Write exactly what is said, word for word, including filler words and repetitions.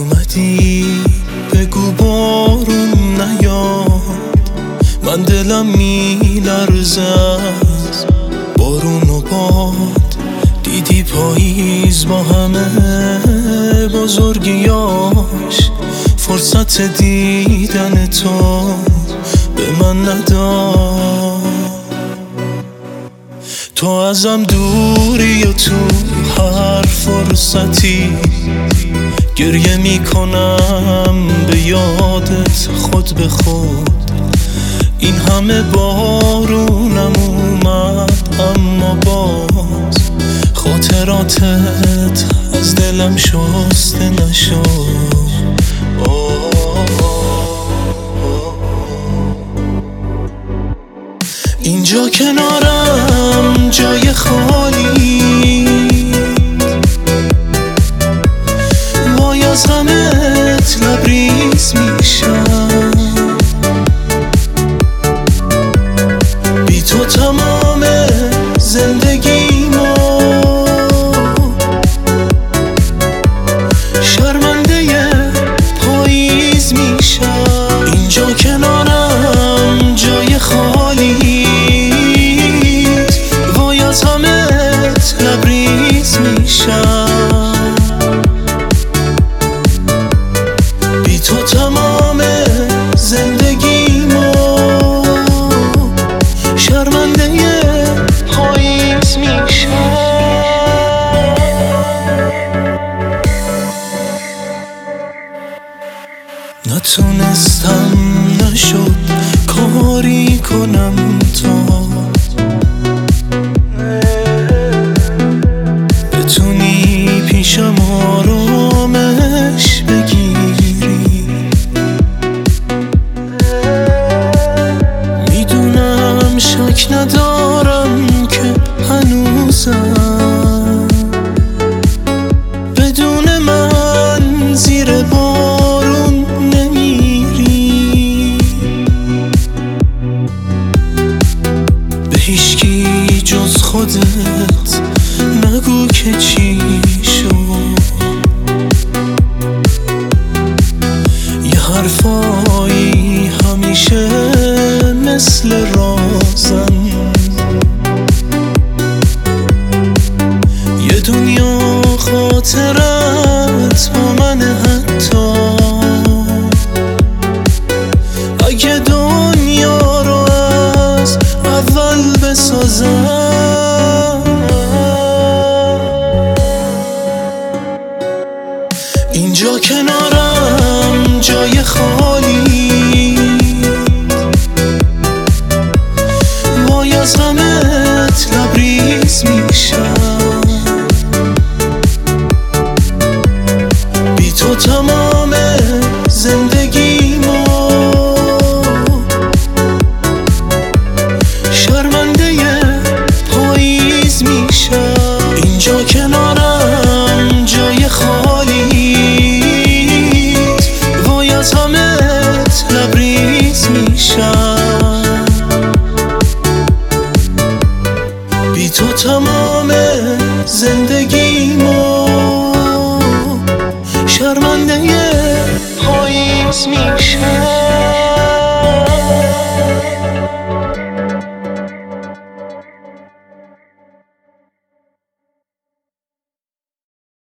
اومدی بگو بارون نیاد، من دلم میلرزه از بارون و باد. دیدی پاییز با همه بزرگیاش، فرصت دیدن تو به من نداد. تو ازم دوری و تو هر فرصتی گریه میکنم به یادت خود به خود. این همه بارونم اومد اما باز خاطراتت از دلم شسته نشد. اینجا کنارم جای خالی، وای از غمت لبریز میشم. بی تو تمام زندگیمو شرمنده پاییز میشم. اینجا کنارم جای خالی، وای از غمت لبریز میشم. بی تو تمام زندگیمو شرمنده پاییز میشم. نتونستم نشد کاری کنم تا بتونی پیشم آرامش بگیری. میدونم شک ندارم که هنوزم بدون من زیر بارون نمیری. به هیچکی جز خودت نگو که چی شد. یه حرفایی همیشه مثل رازن، یه دنیا خاطرت با من. حتی اگه دنیا رو از اول بسازم. اینجا کنارم جای خالی، وای از غمت لبریز میشم. بی تو تمام زندگیمو شرمنده پاییز میشم. اینجا کنارم جای خالی، وای از غمت لبریز میشم. بی تو تمام زندگیمو شرمنده پاییز میشم.